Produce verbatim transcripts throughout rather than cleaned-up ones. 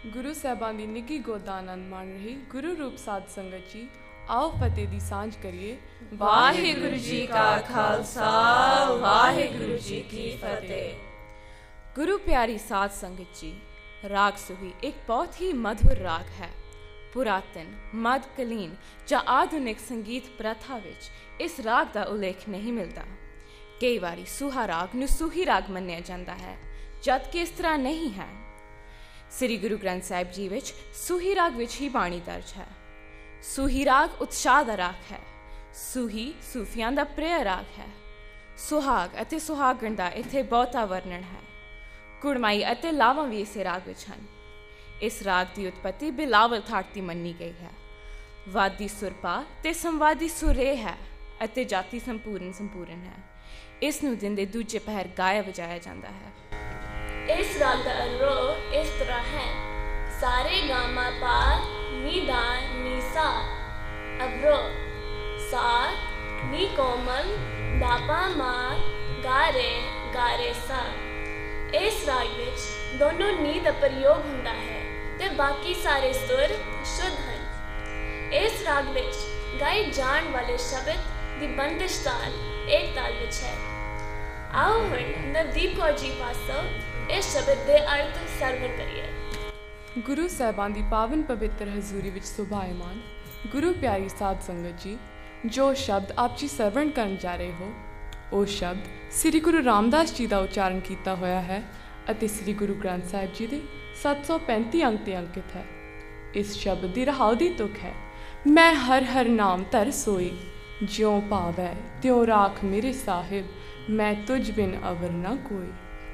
गुरु साहबान की निੱਘੀ ਗੋਦ ਦਾ ਆਨੰਦ ਮਾਣ ਰਹੀ गुरु रूप साध संगत जी, आओ फतेह दी सांझ करिए। वाहिगुरु जी का खालसा, वाहिगुरु जी की फतेह। गुरु प्यारी साध संगत जी, राग सूही एक बहुत ही मधुर राग है। पुरातन, मध्यकालीन ਜਾਂ ਆਧੁਨਿਕ ਸੰਗੀਤ ਪ੍ਰਥਾ ਵਿੱਚ ਇਸ ਰਾਗ ਦਾ ਉਲੇਖ ਨਹੀਂ ਮਿਲਦਾ। ਕਈ ਵਾਰੀ ਸੂਹਾ ਰਾਗ ਨੂੰ ਸੂਹੀ ਰਾਗ ਮੰਨਿਆ ਜਾਂਦਾ ਹੈ, ਜਦ ਕਿ ਇਸ ਤਰ੍ਹਾਂ ਨਹੀਂ ਹੈ। ਸ੍ਰੀ ਗੁਰੂ ਗ੍ਰੰਥ ਸਾਹਿਬ ਜੀ ਵਿੱਚ ਸੂਹੀ ਰਾਗ ਵਿੱਚ ਹੀ ਬਾਣੀ ਦਰਜ ਹੈ। ਸੂਹੀ ਰਾਗ ਉਤਸ਼ਾਹ ਦਾ ਰਾਗ ਹੈ। ਸੂਹੀ ਸੂਫੀਆਂ ਦਾ ਪ੍ਰਿਯ ਰਾਗ ਹੈ। ਸੁਹਾਗ ਅਤੇ ਸੁਹਾਗਣ ਦਾ ਇੱਥੇ ਬਹੁਤਾ ਵਰਣਨ ਹੈ। ਕੁੜਮਾਈ ਅਤੇ ਲਾਵਾਂ ਵੀ ਇਸੇ ਰਾਗ ਵਿੱਚ ਹਨ। ਇਸ ਰਾਗ ਦੀ ਉਤਪਤੀ ਬਿਲਾਵਲ ਥਾਟ ਦੀ ਮੰਨੀ ਗਈ ਹੈ। ਵਾਦੀ ਸੁਰਪਾ ਤੇ ਸੰਵਾਦੀ ਸੁਰੇ ਹੈ ਅਤੇ ਜਾਤੀ ਸੰਪੂਰਨ ਸੰਪੂਰਨ ਹੈ। ਇਸ ਨੂੰ ਦਿਨ ਦੇ ਦੂਜੇ ਪਹਿਰ ਗਾਇਆ ਵਜਾਇਆ ਜਾਂਦਾ ਹੈ। ਇਸ ਰਾਗ ਦਾ ਆਰੋਹ ਇਸ ਤਰ੍ਹਾਂ ਹੈ: ਸਾਰੇ ਗਾਮਾ ਪਾ ਨੀ ਦਾ ਨੀ ਸਾ, ਅਬਰੋ ਸਾ ਨੀ ਕੋਮਲ ਦਾਪਾ ਮਾ ਗਾ ਰੇ ਗਾ ਰੇ ਸਾ। ਇਸ ਰਾਗ ਵਿੱਚ ਦੋਨੋਂ ਨੀ ਦਾ ਪ੍ਰਯੋਗ ਹੁੰਦਾ ਹੈ ਤੇ ਬਾਕੀ ਸਾਰੇ ਸੁਰ ਸ਼ੁੱਧ ਹਨ। ਇਸ ਰਾਗ ਵਿੱਚ ਗਾਏ ਜਾਣ ਵਾਲੇ ਸ਼ਬਦ ਦੀ ਬੰਦਿਸ਼ ਤਾਲ ਇੱਕ ਤਾਲ ਵਿੱਚ ਹੈ। ਆਓ ਹੁਣ ਨਵਦੀਪ ਕੌਰ ਜੀ ਪਾਸੋਂ ਇਸ ਸ਼ਬਦ ਦੇ ਅਰਥ ਸਰਵਣ ਕਰੀਏ। गुरु साहबान की पावन पवित्र हजूरी विच सुभायमान गुरु प्यारी साध संगत जी, जो शब्द आप जी सरवण करन जा रहे हो वो शब्द श्री गुरु रामदास जी का उच्चारण किया होया है ਅਤੇ श्री गुरु ग्रंथ साहिब जी के सत्त सौ पैंती अंक ते अंकित है। इस शब्द की रहाउ की तुक है: मैं हर हर नाम धर सोई, ज्यों भावै त्यों राख मेरे साहिब, मैं तुझ बिन अवर ना कोई।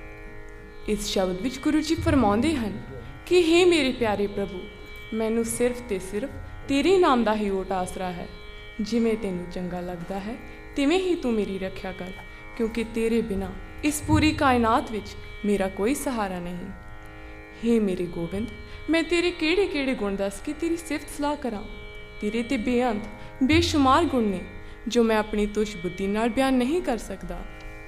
इस शब्द विच गुरु जी फरमाउंदे हन कि हे मेरे प्यारे प्रभु, मैनू सिर्फ ते सिर्फ तेरे नाम का ही ओट आसरा है। जिमें तेनू चंगा लगता है तिवें ही तू मेरी रख्या कर, क्योंकि तेरे बिना इस पूरी कायनात विच मेरा कोई सहारा नहीं। हे मेरे गोबिंद, मैं तेरे केड़े केड़े गुण दस के तेरी सिफत सलाह करा। तेरे ते बेअंत बेशुमार गुण ने जो मैं अपनी तुश बुद्धि नाल बयान नहीं कर सकता।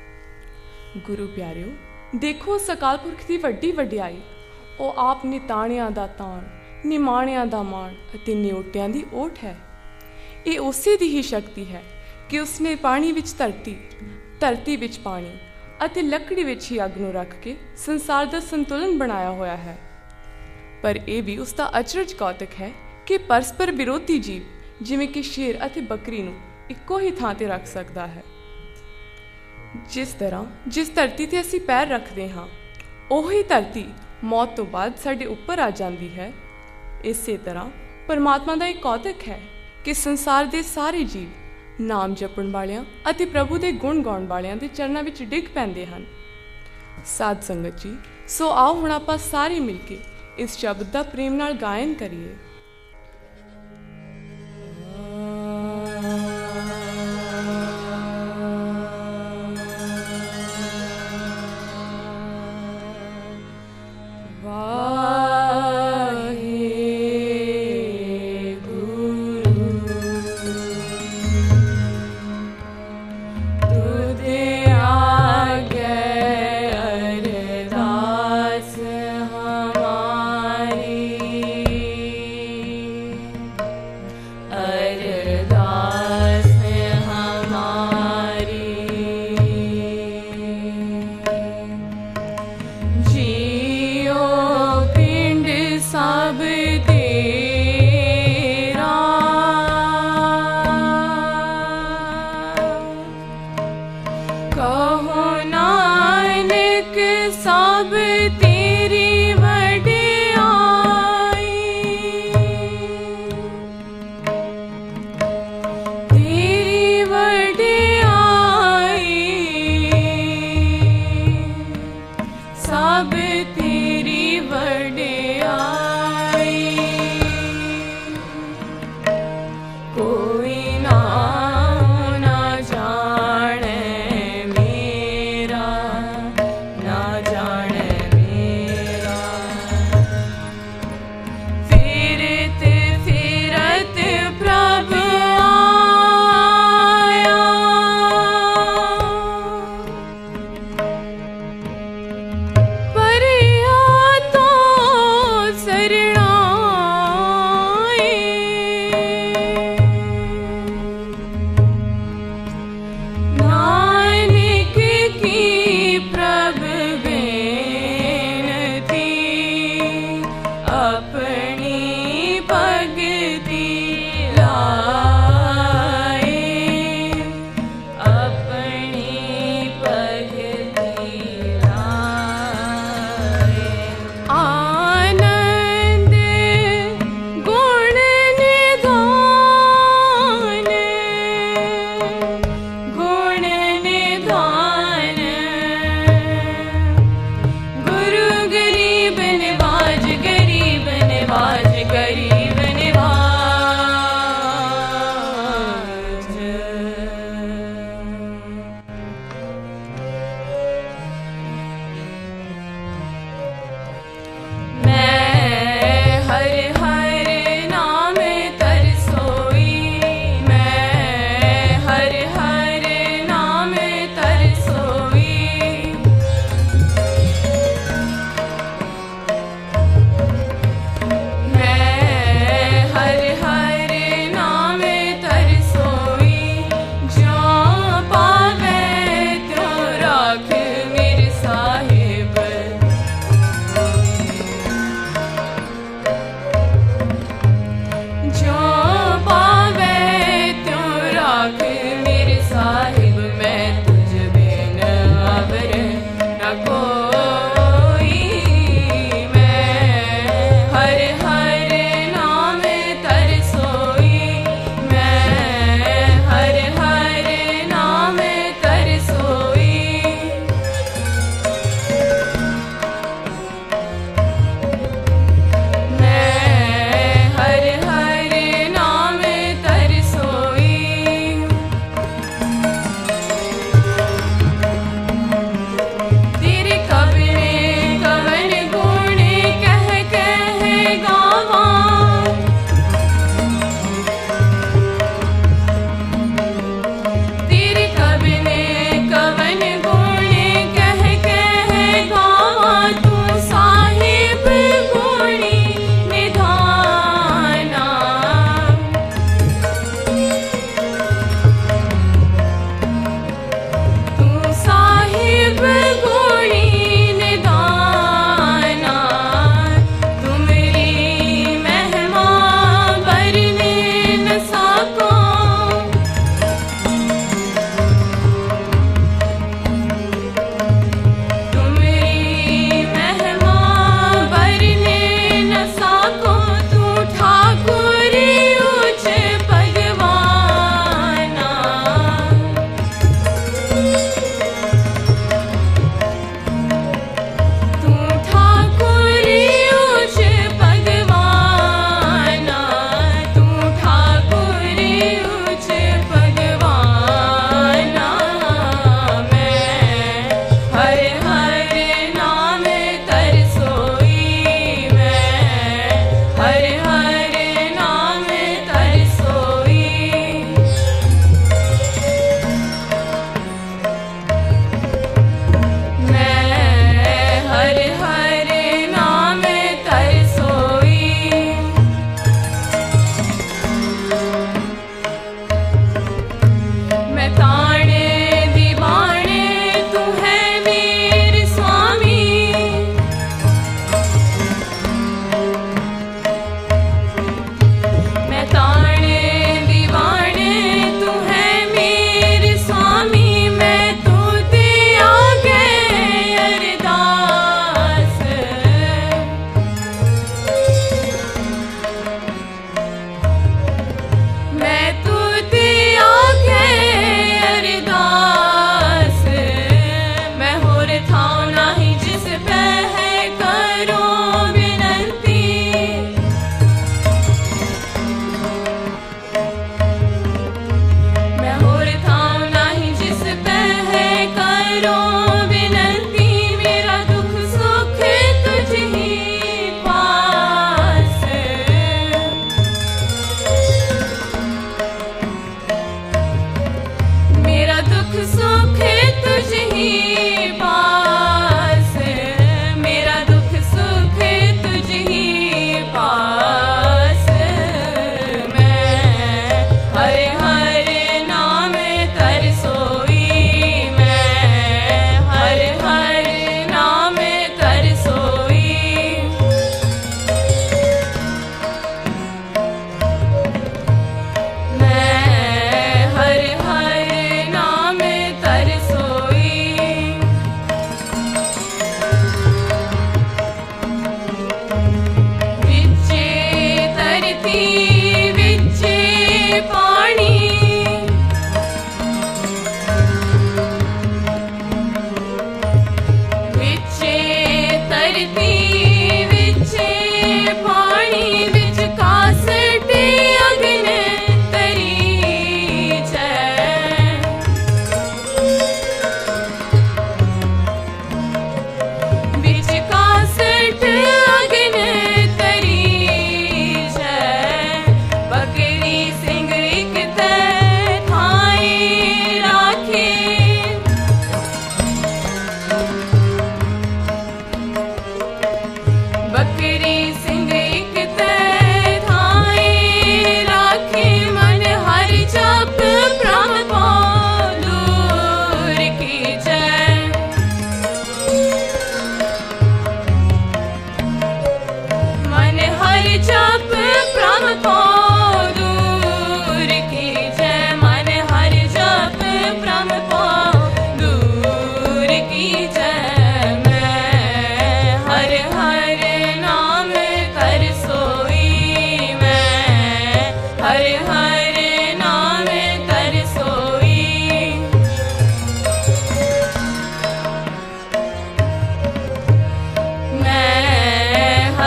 गुरु प्यारिओ, देखो उस अकाल पुरख की वड्डी वड्याई। ਉਹ ਆਪ ਨਿਤਾਣਿਆਂ ਦਾ ਤਾਣ, ਨਿਮਾਣਿਆਂ ਦਾ ਮਾਣ ਅਤੇ ਨਿਓਟਿਆਂ ਦੀ ਓਟ ਹੈ। ਇਹ ਉਸੇ ਦੀ ਹੀ ਸ਼ਕਤੀ ਹੈ ਕਿ ਉਸਨੇ ਪਾਣੀ ਵਿੱਚ ਧਰਤੀ, ਧਰਤੀ ਵਿੱਚ ਪਾਣੀ ਅਤੇ ਲੱਕੜੀ ਵਿੱਚ ਹੀ ਅੱਗ ਨੂੰ ਰੱਖ ਕੇ ਸੰਸਾਰ ਦਾ ਸੰਤੁਲਨ ਬਣਾਇਆ ਹੋਇਆ ਹੈ। ਪਰ ਇਹ ਵੀ ਉਸ ਦਾ ਅਚਰਜ ਕੌਤਕ ਹੈ ਕਿ ਪਰਸਪਰ ਵਿਰੋਧੀ ਜੀਵ ਜਿਵੇਂ ਕਿ ਸ਼ੇਰ ਅਤੇ ਬੱਕਰੀ ਨੂੰ ਇੱਕੋ ਹੀ ਥਾਂ 'ਤੇ ਰੱਖ ਸਕਦਾ ਹੈ। ਜਿਸ ਤਰ੍ਹਾਂ ਜਿਸ ਧਰਤੀ 'ਤੇ ਅਸੀਂ ਪੈਰ ਰੱਖਦੇ ਹਾਂ, ਉਹੀ ਧਰਤੀ मौत तो बाद साढ़े उपर आ जाती है। इस तरह परमात्मा का एक कौतक है कि संसार के सारे जीव नाम जपण वालियां अते प्रभु के गुण गाउण वालियां दे चरणों विच डिग पैंदे हन। साध संगत जी, सो आओ हुण आपां सारे मिल के इस शब्द का प्रेम नाल गायन करिए।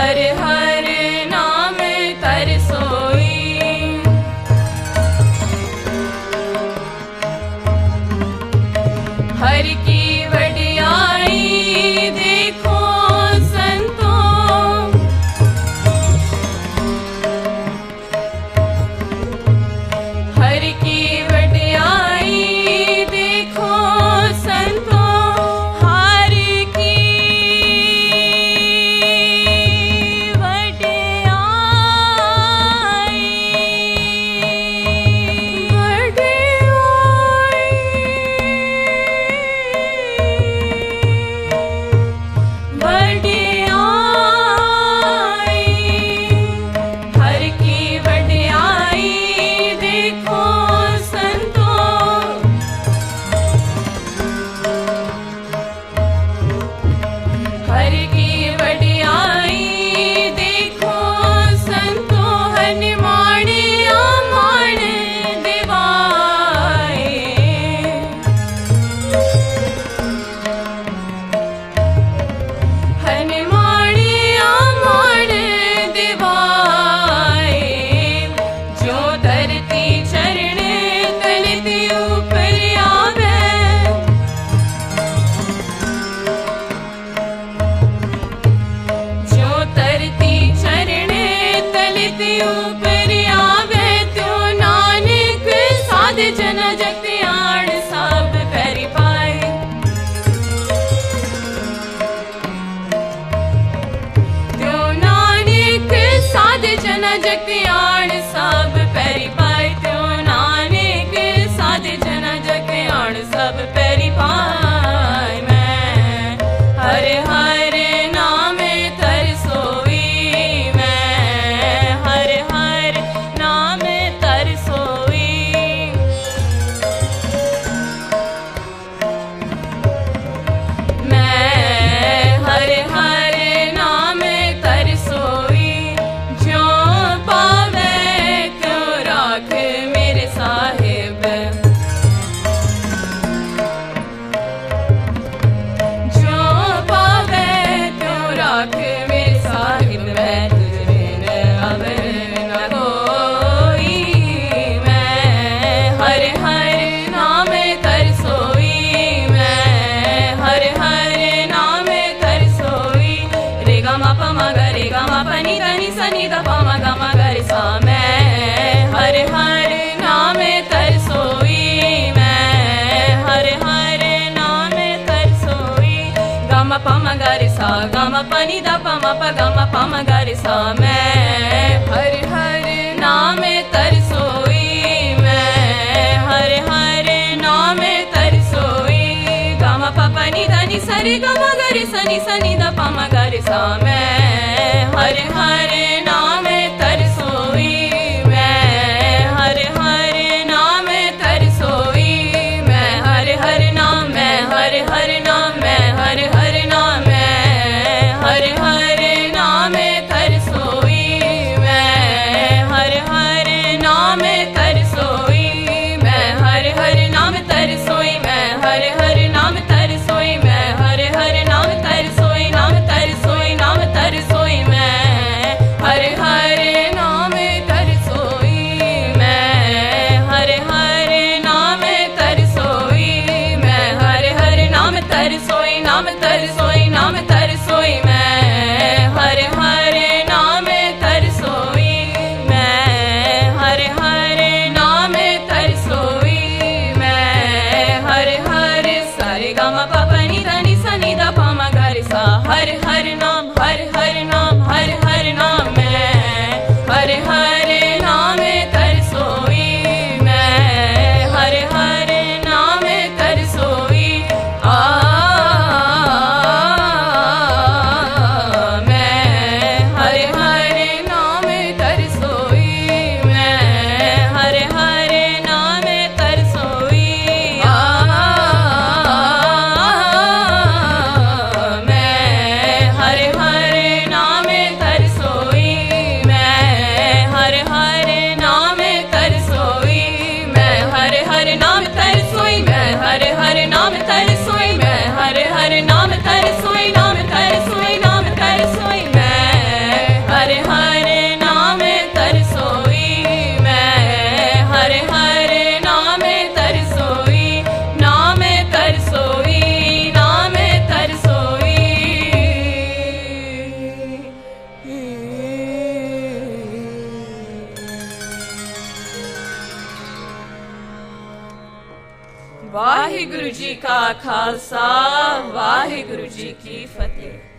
हर हर नाम तरसोई। हर की वडियाई देखो संतों, हर की वडियाई देखो संतों, हर की जगत्याण सब पैरी पाए, त्यों नानक साध जन जगत्याण सब पैरी पाए। मैं हर हर नाम तरसोई, मैं हर हर नाम तरसोई। मैं हर हर नाम तरसोई, मेरे साहिब जो पावे त्यों राख मेरे साहिब। मैं तुझ बिन अब न कोई, मैं हर हर नाम तरसोई, मैं हर हर नाम तरसोई। रे गा मा पा मा गा रे गा मा पा नी दा नी सा नी दा पा मा गा मा गा रे सा। मैं हर हर नाम तरसोई, मैं हर हर नाम तरसोई। गा मा पा मा गा रे सा गा मा पा नी दा पा मा पा गा मा पा मा गा रे सा। मैं हर हर नाम तरसोई, मैं हर हर नाम तरसोई। गा मा पा पा नी दा नी सा रे गा मा गा रे सा नी सा नी दा पा मा गा रे सा। मैं हर हर नाम तरसोई, मैं हर हर नाम तरसोई। मैं हर हर नाम, मैं हर हर नाम, मैं हर हर नाम, मैं हर हर नाम तरसोई। मैं हर हर नाम तरसोई, मैं हर हर नाम तरसोई। मैं हर हर नाम तरसोई, मैं हर हर नाम तरसोई, नाम तरसोई, नाम वाहिगुरु जी का खालसा वाहिगुरु जी की फतेह।